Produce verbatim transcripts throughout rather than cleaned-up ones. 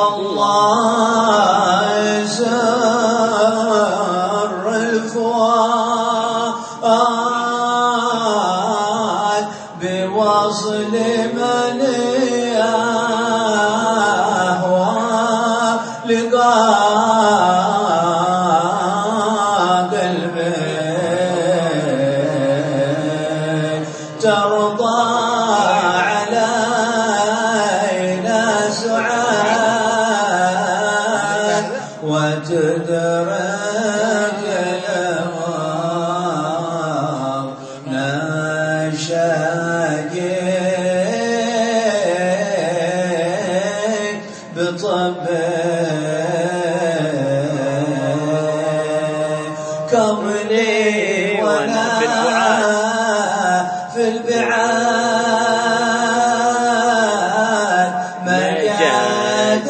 الله سر الفؤاد بوصل من يهوى لقاء قلبي ترضى علينا سعاد وتدرك الأمر نشاقيك بطبك كوني وانا في البعاد مجاد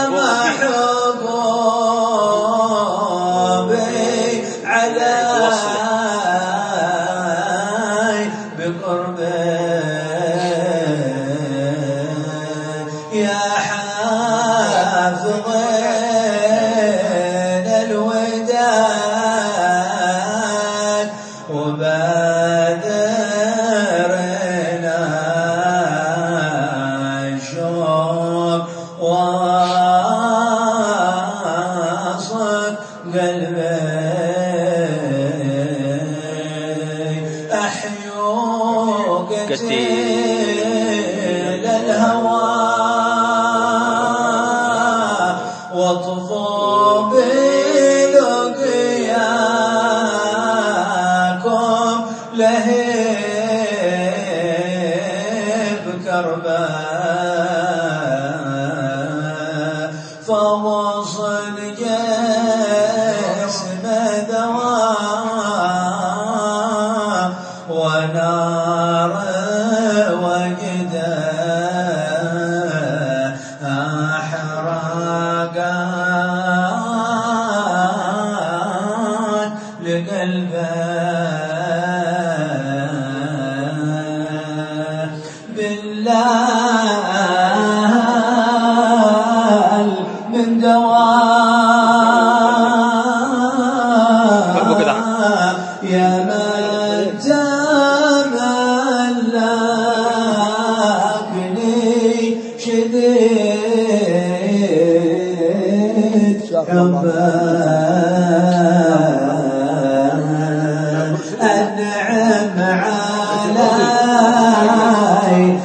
محبوبي علي بقربك يا حافظين الوداد وبادرنا الشوق واصل قلبي أحيو قتيل الهوى واطفوا بلقياكم لهيب كرباء فوصل جسم دواء ونار وجدا أحرقان لقلبه بالله من دواء يا من تملكني شديد حبه أنعم علي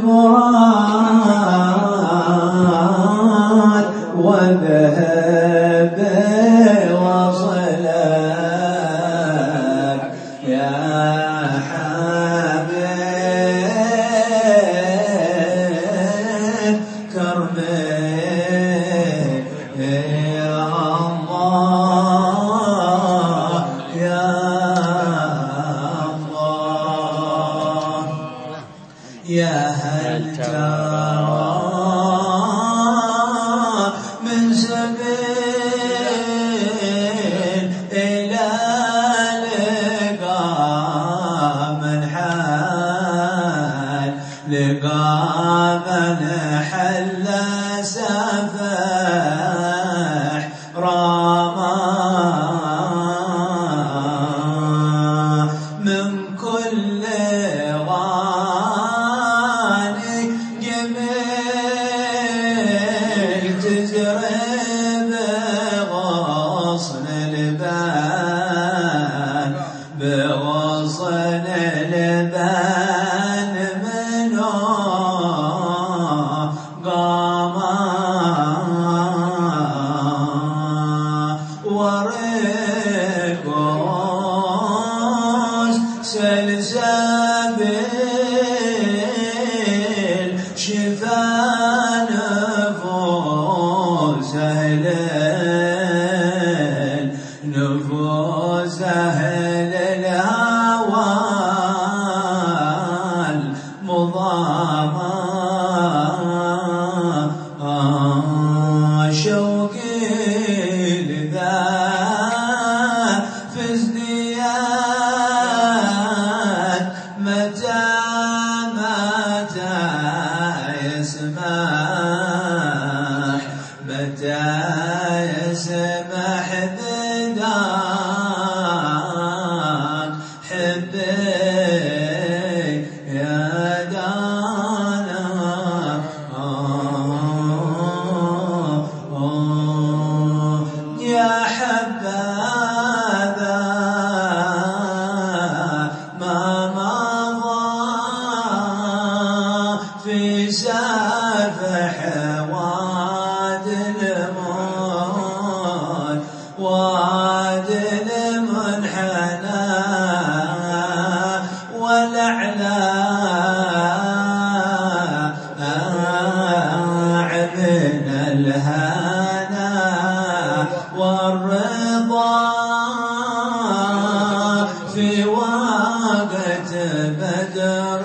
بالمراد وذهب وصلك يا حبيب كربي يا الله يا الله يا هل ترى من سبيل إلى لقاء من حال لقاء من حل سفاح راما من كل غاني جميل تزرب بغصن البان بغصن البان منه قاما ورقوس سلسبيل شفا نفوس أهل نفوس أهل الهوى المضامة شوقي لذا في ازدياد متى متى يسمح متى يسمح بذاك حبي يا دانا يا حبابا ما مضى في سفح وادي الموت وادي المنحنى والأعلى من الهنا والرضا في وقت بدر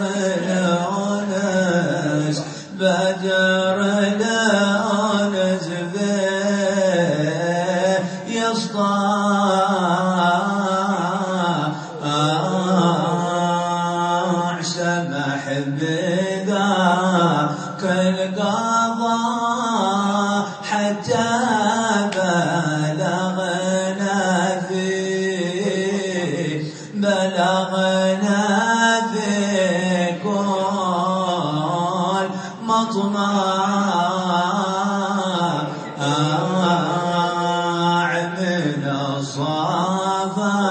الأنس بدر الأنس به يسطع سمح بذاك القضاء حتى بلغنا فيه بلغنا في كل مطمع من الصفا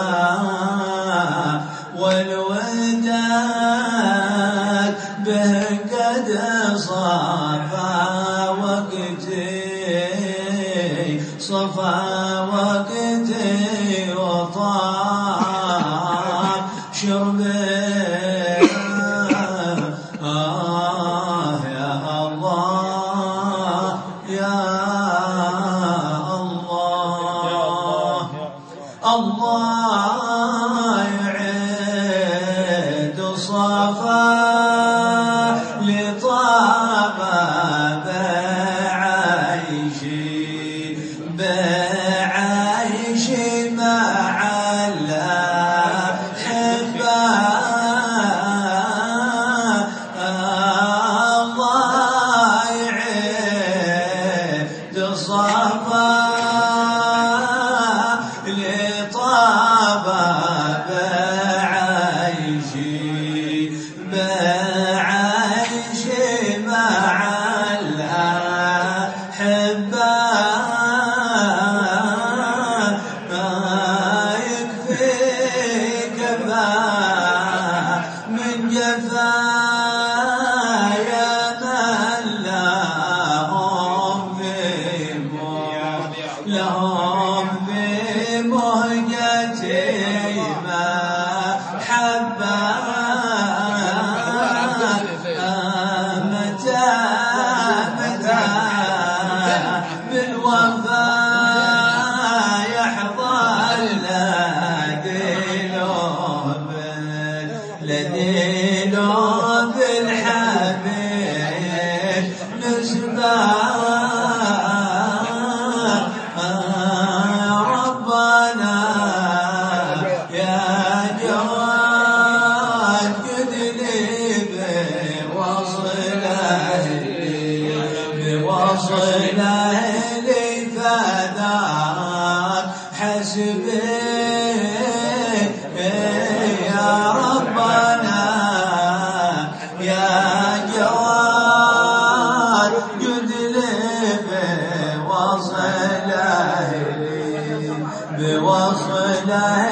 والوداد به قد صفا وقتي صفا وقتي وطاب شربي آه يا الله يا الله الله يعيد صفا لطاب بعيشي بعيشي مع الأحبة الله يعيد صفا لطاب بعيشي بعيشي مع الأحبة ما يكفيك من جفايا من لهم في لهم في مهجتي محبة متى متى بالوفاء يحظى لديلوب لديلوب الحبيب نسبة ربنا يا جواد قد لي بوصله بوصله لي فذاك حسبي يا ربنا يا جواد قد لي بوصله بوصله